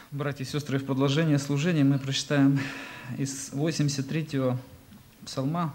Братья и сестры, в продолжение служения мы прочитаем из 83-го псалма,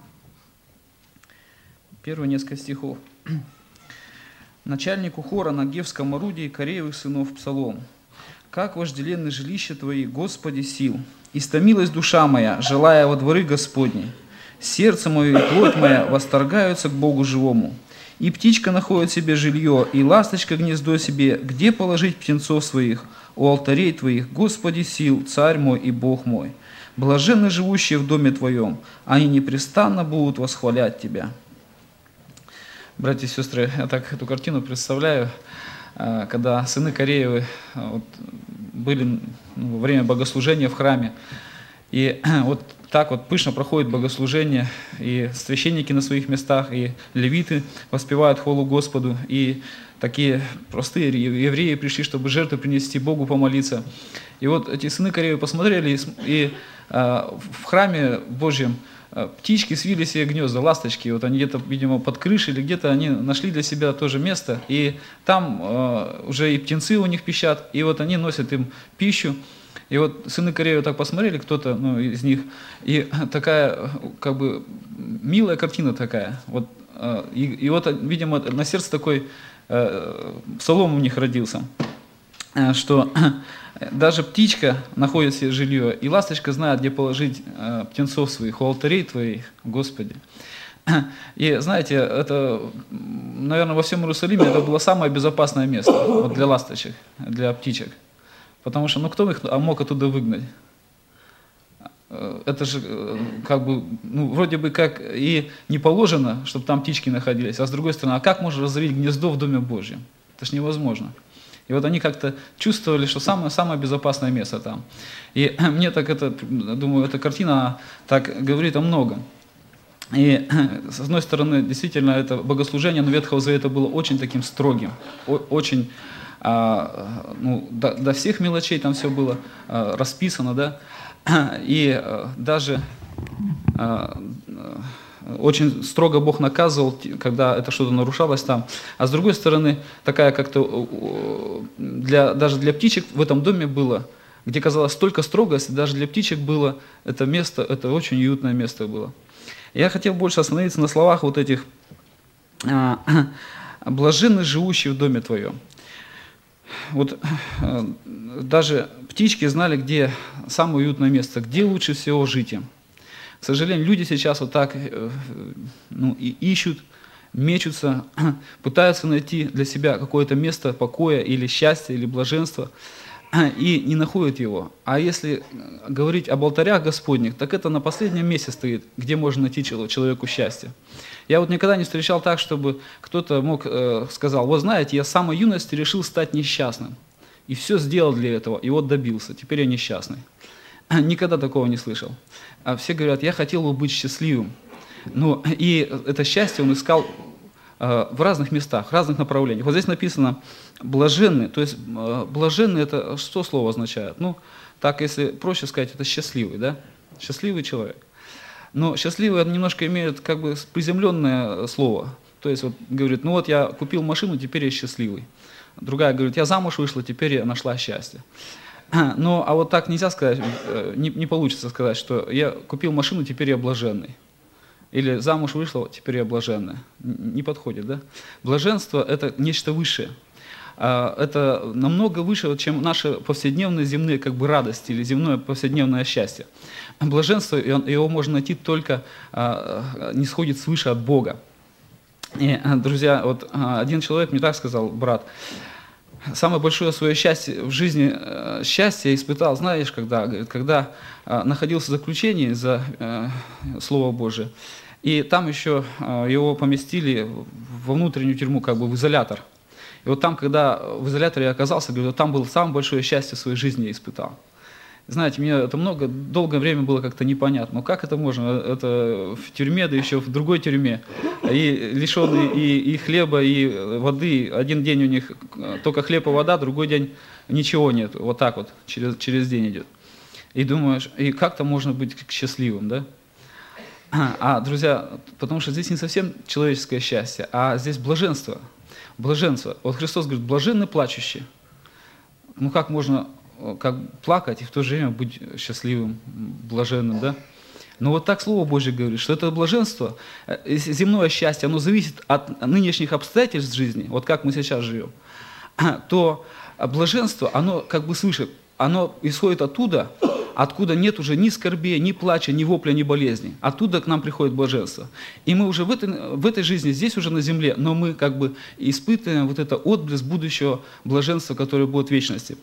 первые несколько стихов. «Начальнику хора на гевском орудии Кореевых сынов псалом. Как вожделенны жилища Твои, Господи, сил! Истомилась душа моя, желая во дворы Господни. Сердце мое и плоть моя восторгаются к Богу живому. И птичка находит себе жилье, и ласточка гнездо себе, где положить птенцов своих, у алтарей Твоих, Господи сил, Царь мой и Бог мой. Блаженны живущие в доме Твоем, они непрестанно будут восхвалять Тебя». Братья и сестры, я так эту картину представляю, когда сыны Кореевы были во время богослужения в храме, и вот так вот пышно проходит богослужение, и священники на своих местах, и левиты воспевают хвалу Господу, и такие простые евреи пришли, чтобы жертву принести Богу, помолиться. И вот эти сыны Кореевы посмотрели, и в храме Божьем птички свили себе гнезда, ласточки, вот они где-то, видимо, под крышей или где-то они нашли для себя тоже место, и там уже и птенцы у них пищат, и вот они носят им пищу. И вот сыны Кореевы так посмотрели, кто-то из них, и такая, как бы, милая картина такая. Вот, и вот, видимо, на сердце такой псалом у них родился, что даже птичка находит себе жилье, и ласточка знает, где положить птенцов своих, у алтарей Твоих, Господи. И знаете, это, наверное, во всем Иерусалиме это было самое безопасное место вот для ласточек, для птичек. Потому что, кто их мог оттуда выгнать? Это же как бы, вроде бы как и не положено, чтобы там птички находились, а с другой стороны, а как можно разорить гнездо в Доме Божьем? Это же невозможно. И вот они как-то чувствовали, что самое безопасное место там. И мне так думаю, эта картина так говорит о многом. И с одной стороны, действительно, это богослужение Ветхого Завета было очень таким строгим, очень, до всех мелочей там все было расписано, да, и даже очень строго Бог наказывал, когда это что-то нарушалось там. А с другой стороны, такая как-то, даже для птичек в этом доме было, где казалось столько строгости, даже для птичек было это место, это очень уютное место было. Я хотел больше остановиться на словах вот этих «блаженны живущие в доме Твоем». Вот даже птички знали, где самое уютное место, где лучше всего жить им. К сожалению, люди сейчас вот так и ищут, мечутся, пытаются найти для себя какое-то место покоя или счастья, или блаженства, и не находят его. А если говорить об алтарях Господних, так это на последнем месте стоит, где можно найти человеку счастье. Я вот никогда не встречал так, чтобы кто-то сказал: вот знаете, я с самой юности решил стать несчастным, и все сделал для этого, и вот добился, теперь я несчастный. Никогда такого не слышал. А все говорят: я хотел бы быть счастливым. И это счастье он искал в разных местах, в разных направлениях. Вот здесь написано «блаженны». То есть блаженный — это что слово означает? Так, если проще сказать, это счастливый, да? Счастливый человек. Но счастливый немножко имеет как бы приземленное слово. То есть вот говорит: я купил машину, теперь я счастливый. Другая говорит: я замуж вышла, теперь я нашла счастье. А вот так нельзя сказать, не получится сказать, что я купил машину, теперь я блаженный. Или замуж вышла, теперь я блаженная. Не подходит, да? Блаженство — это нечто высшее. Это намного выше, чем наши повседневные земные радости или земное повседневное счастье. Блаженство, его можно найти только не сходит свыше от Бога. И, друзья, вот один человек мне так сказал: брат, самое большое свое счастье в жизни, счастье испытал, знаешь, когда находился в заключении за Слово Божие, и там еще его поместили во внутреннюю тюрьму, в изолятор. И вот там, когда в изоляторе я оказался, говорю, там было самое большое счастье в своей жизни я испытал. Знаете, мне это долгое время было как-то непонятно. Как это можно? Это в тюрьме, да еще в другой тюрьме. И лишенные и хлеба, и воды. Один день у них только хлеб и вода, другой день ничего нет. Вот так вот через день идет. И думаешь, и как-то можно быть счастливым, да? Друзья, потому что здесь не совсем человеческое счастье, а здесь блаженство. Блаженство. Вот Христос говорит: блаженны плачущие. Как можно как плакать и в то же время быть счастливым, блаженным, да? Но вот так Слово Божье говорит, что это блаженство, земное счастье, оно зависит от нынешних обстоятельств жизни, вот как мы сейчас живем, то блаженство, оно как бы свыше, оно исходит оттуда, откуда нет уже ни скорби, ни плача, ни вопля, ни болезни. Оттуда к нам приходит блаженство. И мы уже в этой жизни, здесь уже на земле, но мы как бы испытываем вот это отблеск будущего блаженства, которое будет в вечности.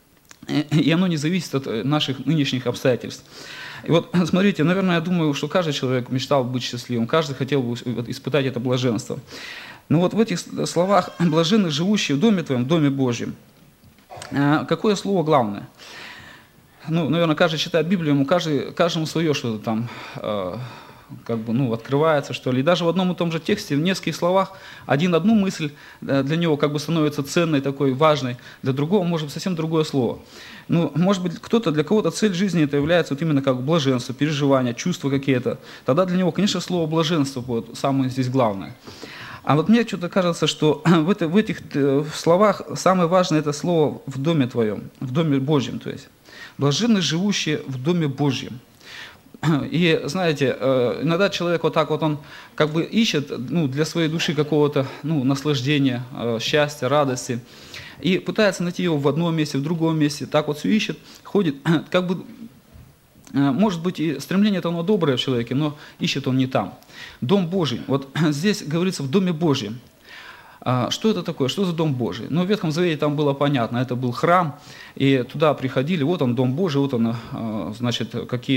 И оно не зависит от наших нынешних обстоятельств. И вот смотрите, наверное, я думаю, что каждый человек мечтал быть счастливым, каждый хотел бы испытать это блаженство. Но вот в этих словах «блаженны живущие в доме твоем, в доме Божьем», какое слово главное? Ну, наверное, каждый читает Библию, ему каждому свое что-то там как бы, ну, открывается, что ли. И даже в одном и том же тексте, в нескольких словах, одну мысль для него как бы становится ценной, такой важной, для другого может быть совсем другое слово. Ну, может быть, для кого-то цель жизни это является вот именно как блаженство, переживания, чувства какие-то. Тогда для него, конечно, слово блаженство вот, самое здесь главное. А вот мне что-то кажется, что в этих словах самое важное это слово «в доме твоем», в доме Божьем, то есть. Блаженны живущие в доме Божьем. И, знаете, иногда человек вот так вот, он как бы ищет для своей души какого-то наслаждения, счастья, радости, и пытается найти его в одном месте, в другом месте, так вот все ищет, ходит, как бы, может быть, и стремление это оно доброе в человеке, но ищет он не там. Дом Божий, вот здесь говорится в доме Божьем. Что это такое? Что за Дом Божий? Ну, в Ветхом Завете там было понятно, это был храм, и туда приходили, вот он, Дом Божий, вот он, значит,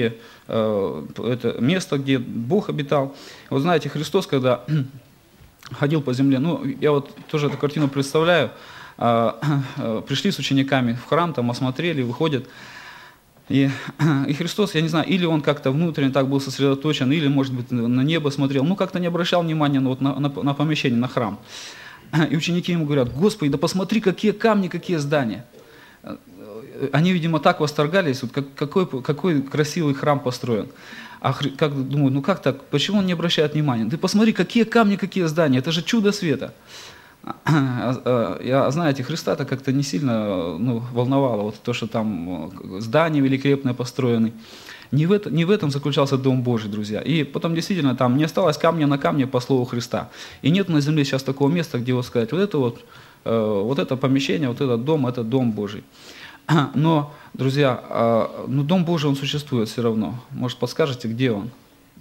это место, где Бог обитал. Вот знаете, Христос, когда ходил по земле, я вот тоже эту картину представляю, пришли с учениками в храм, там осмотрели, выходят, и Христос, я не знаю, или он как-то внутренне так был сосредоточен, или, может быть, на небо смотрел, как-то не обращал внимания на помещение, на храм. И ученики ему говорят: Господи, да посмотри, какие камни, какие здания. Они, видимо, так восторгались, вот какой красивый храм построен. Думаю, как так, почему он не обращает внимания? Ты посмотри, какие камни, какие здания, это же чудо света. Знаете, Христа-то как-то не сильно волновало вот то, что там здания великолепные построены. Не в этом заключался Дом Божий, друзья. И потом действительно там не осталось камня на камне по слову Христа. И нет на земле сейчас такого места, где вот сказать, вот это помещение, вот этот дом, это Дом Божий. Но, друзья, Дом Божий, он существует все равно. Может, подскажете, где он?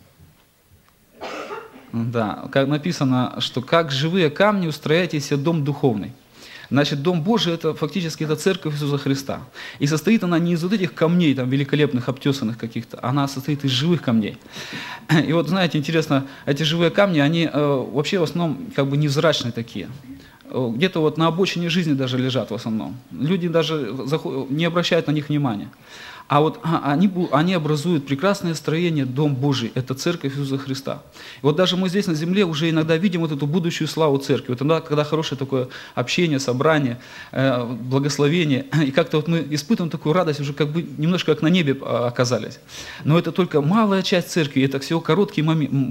Да, как написано, что как живые камни устрояйте себе дом духовный. Значит, Дом Божий это фактически это церковь Иисуса Христа. И состоит она не из вот этих камней, там, великолепных, обтесанных каких-то, она состоит из живых камней. И вот, знаете, интересно, эти живые камни, они вообще в основном как бы невзрачные такие. Где-то вот на обочине жизни даже лежат в основном. Люди даже не обращают на них внимания. А вот они образуют прекрасное строение, Дом Божий, это церковь Иисуса Христа. И вот даже мы здесь на земле уже иногда видим вот эту будущую славу церкви. Вот тогда, когда хорошее такое общение, собрание, благословение, и как-то вот мы испытываем такую радость, уже как бы немножко как на небе оказались. Но это только малая часть церкви, это всего краткие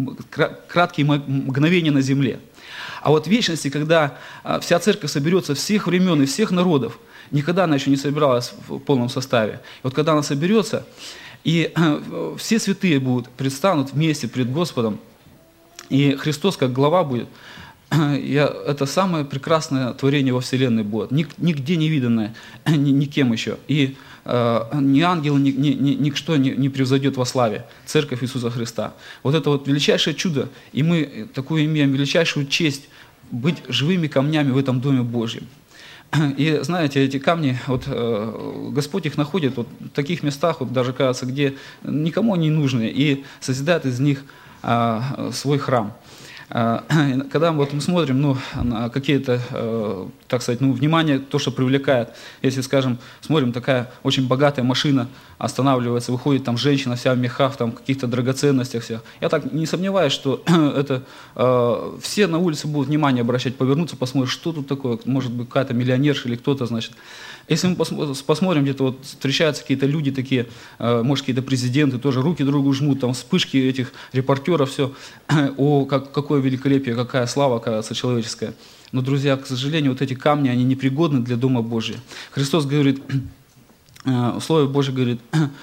мгновения на земле. А вот в вечности, когда вся церковь соберется всех времен и всех народов, никогда она еще не собиралась в полном составе. И вот когда она соберется, и все святые предстанут вместе пред Господом, и Христос как глава будет, это самое прекрасное творение во Вселенной будет, нигде не виданное, никем еще. И ни ангел, ничто не превзойдет во славе церковь Иисуса Христа. Вот это вот величайшее чудо, и мы такую имеем величайшую честь быть живыми камнями в этом Доме Божьем. И знаете, эти камни, вот Господь их находит вот в таких местах, вот даже кажется, где никому не нужны, и созидает из них свой храм. Когда мы смотрим на какие-то, так сказать, внимание, то, что привлекает, если, скажем, смотрим, такая очень богатая машина останавливается, выходит там женщина вся в мехах, там, каких-то драгоценностях всех. Я так не сомневаюсь, что это все на улице будут внимание обращать, повернуться, посмотреть, что тут такое, может быть, какая-то миллионерша или кто-то, значит. Если мы посмотрим, где-то вот встречаются какие-то люди такие, может, какие-то президенты тоже руки другу жмут, там вспышки этих репортеров, все, какое великолепие, какая слава, оказывается, человеческая. Но, друзья, к сожалению, вот эти камни, они непригодны для Дома Божия. Христос говорит, Слово Божие говорит,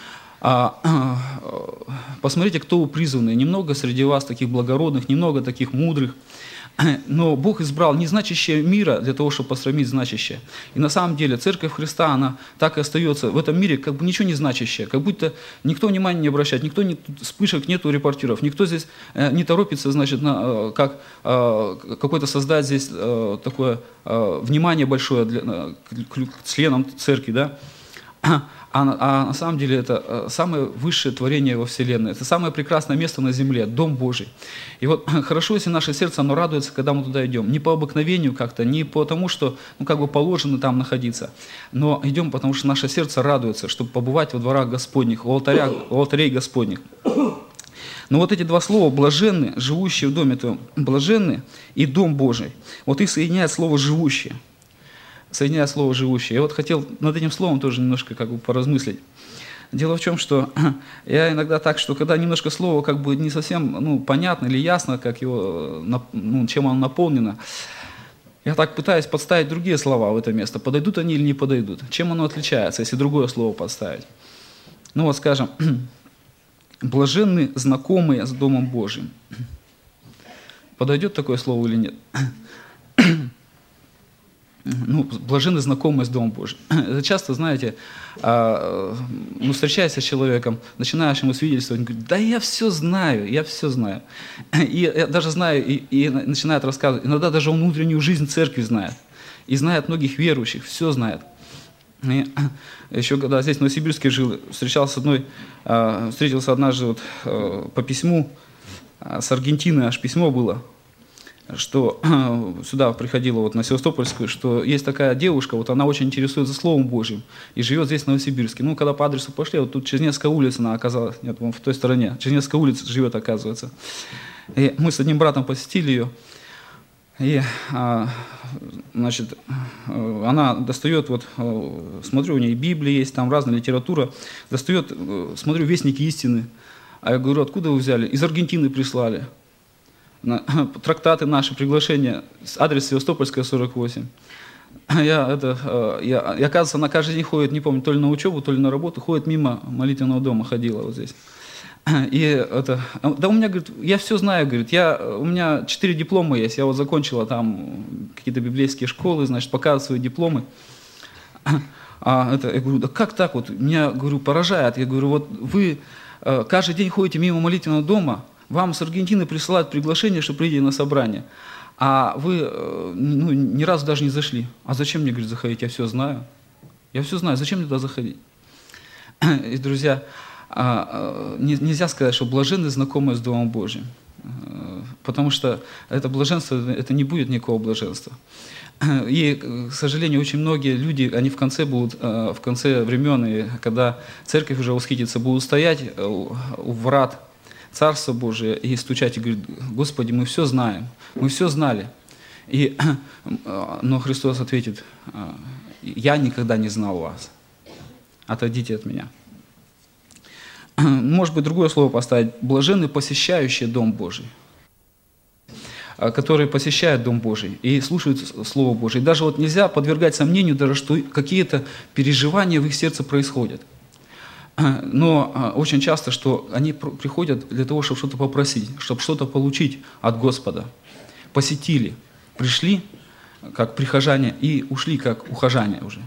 посмотрите, кто вы призванные. Немного среди вас таких благородных, немного таких мудрых. Но Бог избрал незначащее мира для того, чтобы посрамить значащее. И на самом деле Церковь Христа, она так и остается в этом мире, как бы ничего не значащее, как будто никто внимания не обращает, никто не, вспышек нету репортеров, никто здесь не торопится, значит, как какой-то создать здесь такое внимание большое к членам Церкви, да? А на самом деле это самое высшее творение во Вселенной, это самое прекрасное место на земле, Дом Божий. И вот хорошо, если наше сердце, оно радуется, когда мы туда идем. Не по обыкновению как-то, не потому, что как бы положено там находиться, но идем, потому что наше сердце радуется, чтобы побывать во дворах Господних, у алтарей Господних. Но вот эти два слова «блаженны», «живущие в доме твоем», «блаженны» и «дом Божий», вот их соединяет слово «живущие». Соединяя слово «живущее». Я вот хотел над этим словом тоже немножко как бы поразмыслить. Дело в том, что я иногда так, что когда немножко слово как бы не совсем понятно или ясно, как его, чем оно наполнено, я так пытаюсь подставить другие слова в это место. Подойдут они или не подойдут? Чем оно отличается, если другое слово подставить? Ну вот скажем, «блаженны знакомые с Домом Божиим». Подойдет такое слово или нет? Блаженны знакомые с Домом Божьим. Это часто, знаете, встречаясь с человеком, начинаешь ему свидетельствовать, он говорит, да я все знаю. И я даже знаю, и начинает рассказывать. Иногда даже он внутреннюю жизнь церкви знает. И знает многих верующих, все знает. И еще когда здесь в Новосибирске жил, встретился однажды по письму, с Аргентины аж письмо было, что сюда приходила на Севастопольскую, что есть такая девушка, она очень интересуется Словом Божьим и живет здесь, в Новосибирске. Когда по адресу пошли, тут через несколько улиц она оказалась, нет, в той стороне, через несколько улиц живет, оказывается. И мы с одним братом посетили ее, и, значит, она достает, смотрю, у нее Библия есть, там разная литература, достает, смотрю, Вестники истины. А я говорю, откуда вы взяли? Из Аргентины прислали. Трактаты наши, приглашения, адрес Севастопольская, 48. Оказывается, она каждый день ходит, не помню, то ли на учебу, то ли на работу, ходит мимо молитвенного дома, ходила вот здесь. Да у меня, говорит, я все знаю, говорит, у меня 4 диплома есть, я закончила там какие-то библейские школы, значит, показываю свои дипломы. Я говорю, да как так вот? Меня, говорю, поражает. Я говорю, вы каждый день ходите мимо молитвенного дома, вам с Аргентины присылают приглашение, что придите на собрание, а вы ни разу даже не зашли. А зачем мне, говорит, заходить? Я все знаю. Зачем мне туда заходить? И, друзья, нельзя сказать, что блаженны знакомые с Домом Божьим, потому что это блаженство, это не будет никакого блаженства. И, к сожалению, очень многие люди, они в конце времен, и когда церковь уже восхитится, будут стоять у врат Царство Божие и стучать и говорить, Господи, мы все знаем, мы все знали. Но Христос ответит, я никогда не знал вас, отойдите от меня. Может быть, другое слово поставить, блаженны посещающие Дом Божий, которые посещают Дом Божий и слушают Слово Божие. И даже нельзя подвергать сомнению, даже что какие-то переживания в их сердце происходят. Но очень часто, что они приходят для того, чтобы что-то попросить, чтобы что-то получить от Господа. Посетили, пришли, как прихожане, и ушли, как ухожане уже.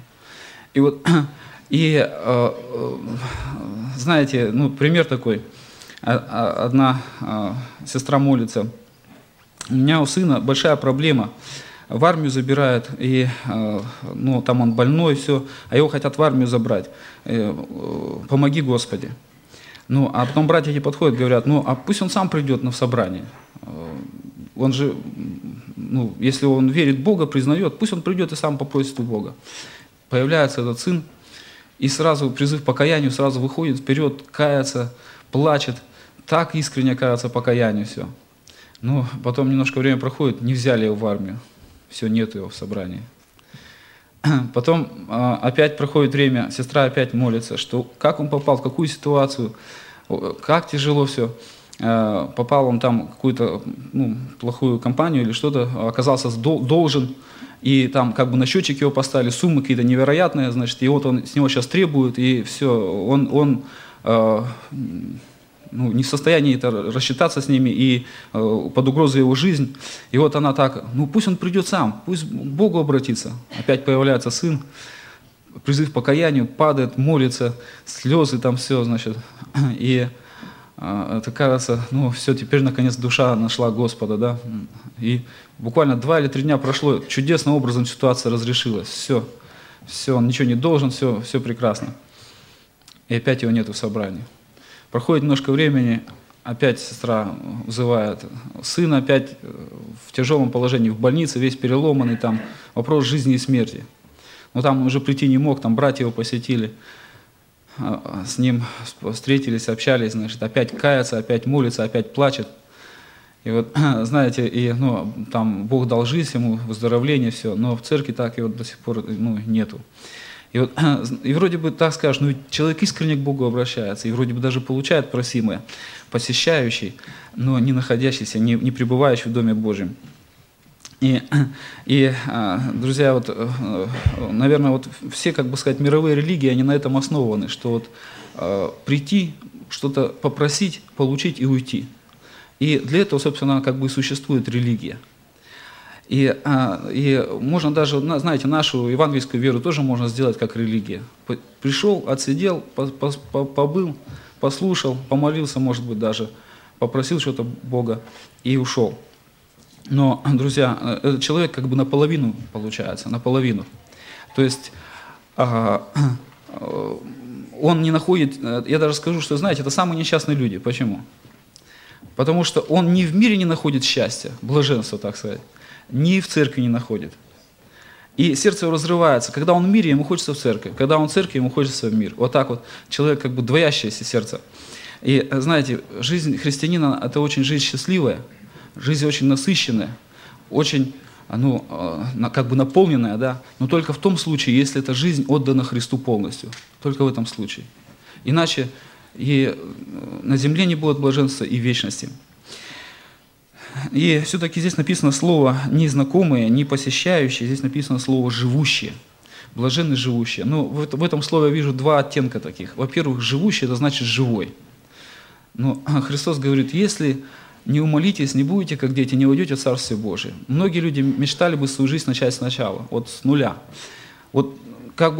Знаете, пример такой. Одна сестра молится. У меня у сына большая проблема. В армию забирают, и там он больной, все, а его хотят в армию забрать. Помоги, Господи. А потом братья эти подходят, говорят, а пусть он сам придет на собрание. Он же, если он верит в Бога, признает, пусть он придет и сам попросит у Бога. Появляется этот сын, и сразу призыв к покаянию, сразу выходит вперед, кается, плачет, так искренне кается покаянию, все. Потом немножко время проходит, не взяли его в армию. Все, нет его в собрании. Потом опять проходит время, сестра опять молится, что как он попал, в какую ситуацию, как тяжело все. попал он там в какую-то плохую компанию или что-то, оказался должен, и там как бы на счетчик его поставили, суммы какие-то невероятные, значит, и вот он с него сейчас требует, и все, он не в состоянии рассчитаться с ними, и под угрозой его жизнь. И вот она так, пусть он придет сам, пусть к Богу обратится. Опять появляется сын, призыв к покаянию, падает, молится, слезы там все, значит. И это кажется, все, теперь наконец душа нашла Господа, да. И буквально 2 или 3 дня прошло, чудесным образом ситуация разрешилась. Все, он ничего не должен, все прекрасно. И опять его нету в собрании. Проходит немножко времени, опять сестра вызывает сына, опять в тяжелом положении, в больнице, весь переломанный, там вопрос жизни и смерти. Но там он уже прийти не мог, там братья его посетили, с ним встретились, общались, значит, опять кается, опять молится, опять плачет. И вот, знаете, там Бог дал жизнь ему, выздоровление, все, но в церкви так его до сих пор нету. И вроде бы так скажешь, человек искренне к Богу обращается, и вроде бы даже получает просимое, посещающий, но не находящийся, не пребывающий в Доме Божьем. И друзья, наверное, все, как бы сказать, мировые религии, они на этом основаны, что прийти, что-то попросить, получить и уйти. И для этого, собственно, как бы и существует религия. И можно даже, знаете, нашу евангельскую веру тоже можно сделать как религия. Пришел, отсидел, побыл, послушал, помолился, может быть, даже, попросил что-то Бога и ушел. Но, друзья, этот человек как бы наполовину получается, наполовину. То есть он не находит, я даже скажу, что, знаете, это самые несчастные люди. Почему? Потому что он ни в мире не находит счастья, блаженства, так сказать, ни в церкви не находит. И сердце его разрывается. Когда он в мире, ему хочется в церковь. Когда он в церкви, ему хочется в мир. Вот так вот человек как бы двоящееся сердце. И знаете, жизнь христианина – это очень жизнь счастливая, жизнь очень насыщенная, очень как бы наполненная, да, но только в том случае, если эта жизнь отдана Христу полностью. Только в этом случае. Иначе и на земле не будет блаженства, и вечности. И все-таки здесь написано слово не знакомые, не посещающие, здесь написано слово живущие. Блаженны живущие. В этом слове я вижу 2 оттенка таких. Во-первых, живущий – это значит живой. Но Христос говорит, если не умолитесь, не будете как дети, не уйдете в Царствие Божие. Многие люди мечтали бы свою жизнь начать сначала, с нуля. Как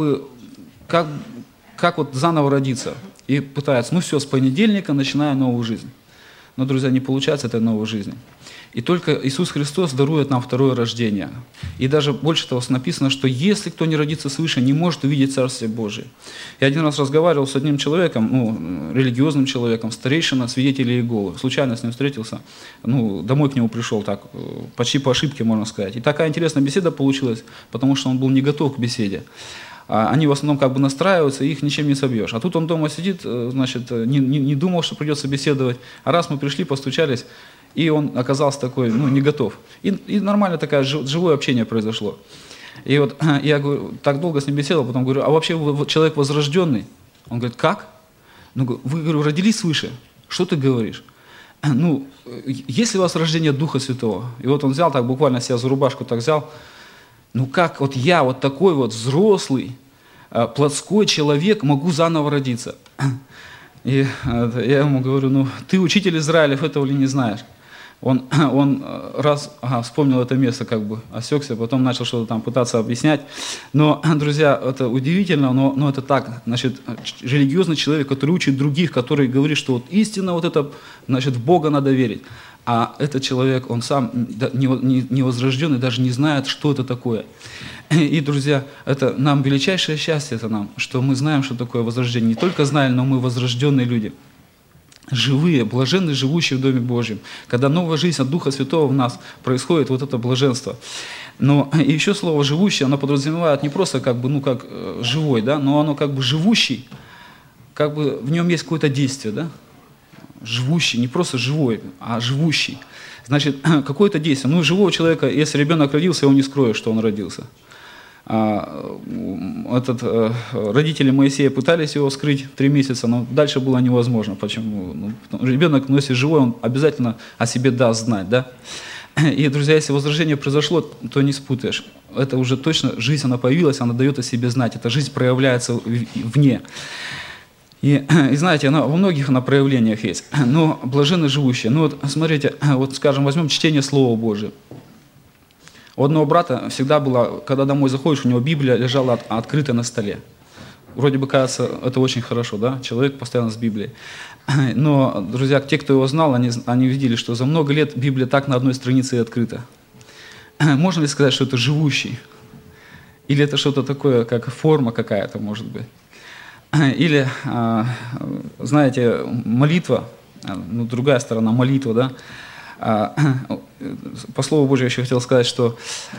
заново родиться. И пытаются, все, с понедельника начинаю новую жизнь. Но, друзья, не получается этой новой жизни. И только Иисус Христос дарует нам второе рождение. И даже больше того написано, что если кто не родится свыше, не может увидеть Царствие Божие. Я один раз разговаривал с одним человеком, религиозным человеком, старейшина, свидетель Иеговы. Случайно с ним встретился, домой к нему пришел, так, почти по ошибке, можно сказать. И такая интересная беседа получилась, потому что он был не готов к беседе. Они в основном как бы настраиваются, и их ничем не собьешь. А тут он дома сидит, значит, не думал, что придется беседовать. А раз мы пришли, постучались, и он оказался такой, не готов. И нормально такое живое общение произошло. И вот я говорю, так долго с ним беседовал, потом говорю, а вообще вы человек возрожденный? Он говорит, как? Вы, говорю, родились свыше? Что ты говоришь? Есть ли у вас рождение Духа Святого? И вот он взял так, буквально себя за рубашку так взял. Как я, такой взрослый, плотской человек, могу заново родиться? И я ему говорю, ты учитель Израилев, этого ли не знаешь? Он раз вспомнил это место, как бы осекся, потом начал что-то там пытаться объяснять. Но, друзья, это удивительно, но это так. Значит, религиозный человек, который учит других, который говорит, что истина это, значит, в Бога надо верить. А этот человек, он сам не возрожденный, даже не знает, что это такое. И, друзья, это нам величайшее счастье, это нам, что мы знаем, что такое возрождение. Не только знаем, но мы возрожденные люди. Живые, блаженные, живущие в Доме Божьем. Когда новая жизнь от Духа Святого в нас происходит, это блаженство. Но и еще слово «живущий», оно подразумевает не просто как живой, да, но оно как бы живущий, как бы в нем есть какое-то действие, да. Живущий, не просто живой, а живущий. Значит, какое-то действие. Живого человека, если ребенок родился, его не скроешь, что он родился. Родители Моисея пытались его скрыть 3 месяца, но дальше было невозможно. Почему? Ребенок, если живой, он обязательно о себе даст знать. Да? И, друзья, если возражение произошло, то не спутаешь. Это уже точно жизнь, она появилась, она дает о себе знать. Эта жизнь проявляется вне. И знаете, она во многих проявлениях есть. Но блаженны живущие. Ну вот смотрите, вот скажем, возьмем чтение Слова Божия. У одного брата всегда было, когда домой заходишь, у него Библия лежала открытая на столе. Вроде бы кажется, это очень хорошо, да? Человек постоянно с Библией. Но, друзья, те, кто его знал, они видели, что за много лет Библия так на одной странице и открыта. Можно ли сказать, что это живущий? Или это что-то такое, как форма какая-то, может быть? Или, знаете, молитва, ну, другая сторона молитва, да? По Слову Божьему я еще хотел сказать, что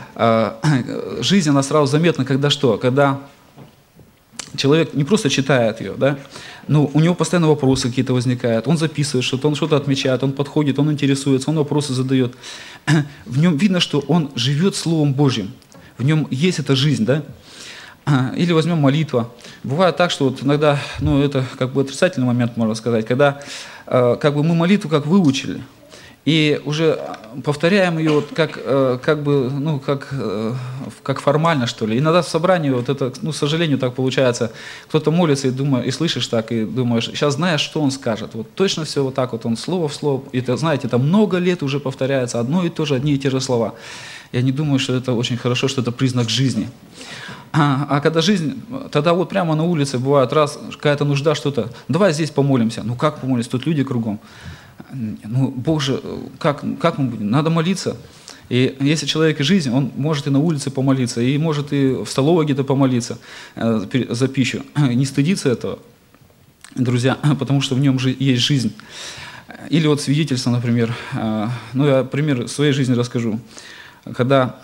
жизнь, она сразу заметна, когда что? Когда человек не просто читает ее, да, но у него постоянно вопросы какие-то возникают, он записывает что-то, он что-то отмечает, он подходит, он интересуется, он вопросы задает. В нем видно, что он живет Словом Божьим, в нем есть эта жизнь, да. Или возьмем молитва. Бывает так, что вот иногда, ну, это как бы отрицательный момент, можно сказать, когда как бы мы молитву как выучили, и уже повторяем ее вот как формально, что ли. Иногда в собрании вот это, ну, к сожалению, так получается. Кто-то молится и слышишь так, и думаешь, сейчас знаешь, что он скажет. Вот точно все вот так вот, он слово в слово. И это, знаете, это много лет уже повторяется одно и то же, одни и те же слова. Я не думаю, что это очень хорошо, что это признак жизни. А когда жизнь, тогда вот прямо на улице бывает раз, какая-то нужда, что-то. Давай здесь помолимся. Ну как помолимся? Тут люди кругом. Ну, Боже, как мы будем? Надо молиться. И если человек и жизнь, он может и на улице помолиться, и может и в столовой где-то помолиться за пищу. Не стыдиться этого, друзья, потому что в нем есть жизнь. Или вот свидетельство, например. Ну, я пример своей жизни расскажу. Когда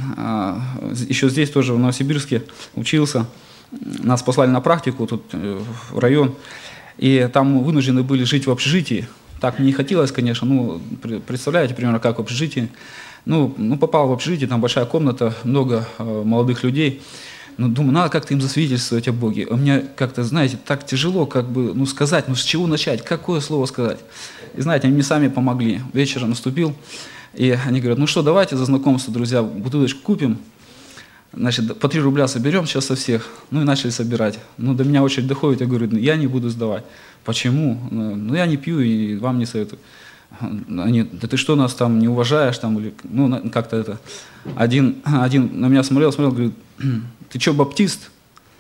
еще здесь тоже, в Новосибирске, учился, нас послали на практику тут в район, и там мы вынуждены были жить в общежитии. Так мне не хотелось, конечно, ну, представляете, примерно, как в общежитии. Ну, попал в общежитие, там большая комната, много молодых людей. Ну, думаю, надо как-то им засвидетельствовать о Боге. У меня как-то, знаете, так тяжело, как бы, ну, сказать, ну, с чего начать, какое слово сказать. И, знаете, они мне сами помогли. Вечер наступил, и они говорят, ну что, давайте за знакомство, друзья, бутылочку купим. Значит, по 3 рубля соберем сейчас со всех. Ну и начали собирать. Ну, до меня очередь доходит, я говорю, я не буду сдавать. Почему? Ну, я не пью и вам не советую. Они, да ты что, нас там не уважаешь? Там, или, ну, как-то это. Один на меня смотрел, говорит, ты что, баптист?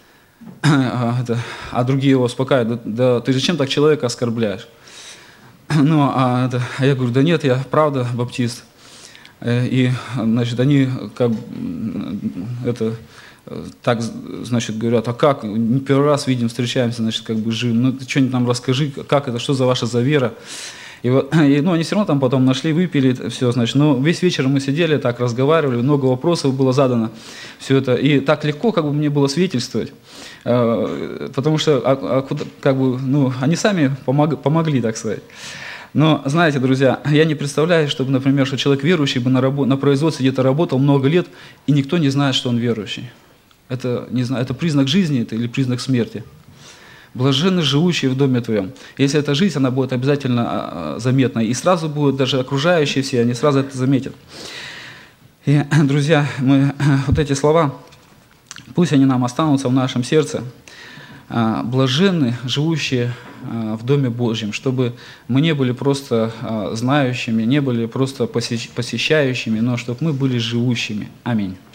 А другие его успокаивают, да ты зачем так человека оскорбляешь? Ну, а я говорю, да нет, я правда баптист. И, значит, они как это так, значит, говорят, а как, не первый раз видим, встречаемся, значит, как бы живем, ну, ты что-нибудь нам расскажи, как это, что за ваша за вера. Ну, они все равно там потом нашли, выпили, все, значит, но весь вечер мы сидели, так разговаривали, много вопросов было задано, все это, и так легко, как бы, мне было свидетельствовать, потому что, как бы, ну, они сами помогли, так сказать. Но, знаете, друзья, я не представляю, чтобы, например, что человек верующий бы на производстве где-то работал много лет, и никто не знает, что он верующий. Это, не знаю, это признак жизни это, или признак смерти. Блаженны живущие в доме твоем. Если эта жизнь, она будет обязательно заметна, и сразу будут даже окружающие все, они сразу это заметят. И, друзья, вот эти слова, пусть они нам останутся в нашем сердце. Блаженны живущие в Доме Божьем, чтобы мы не были просто знающими, не были просто посещающими, но чтобы мы были живущими. Аминь.